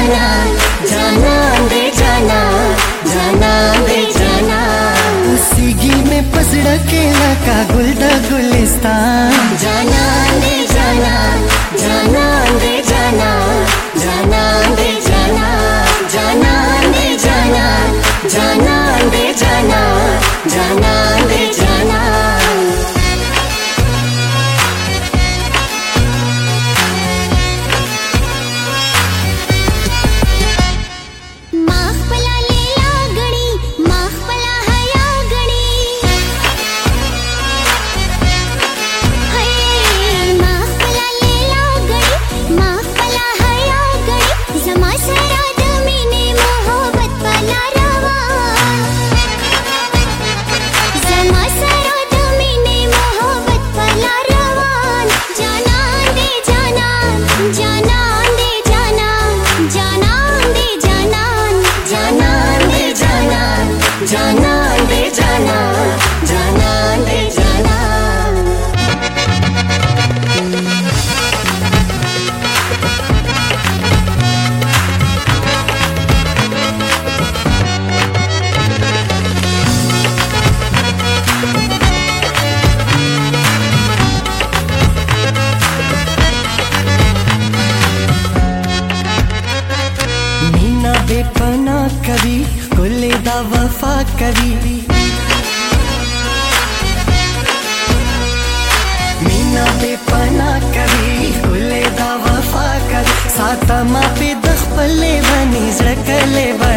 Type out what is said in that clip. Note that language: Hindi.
जानान जानान दे जानान जानान दे जानान उसीगी में पसड़ा केला का गुलदा गुलिस्तान जानान दे जानान जानान दे जानान जानान दे जानान जानान दे जानान जानान दे जानान जानान दे जानान जानान दे जानान जानान दे जानान मीना बेपना कभी कुले दा वफा करी मीना बेपना करी कुले दा वफा कर साता मा पे दख पले बनी जकले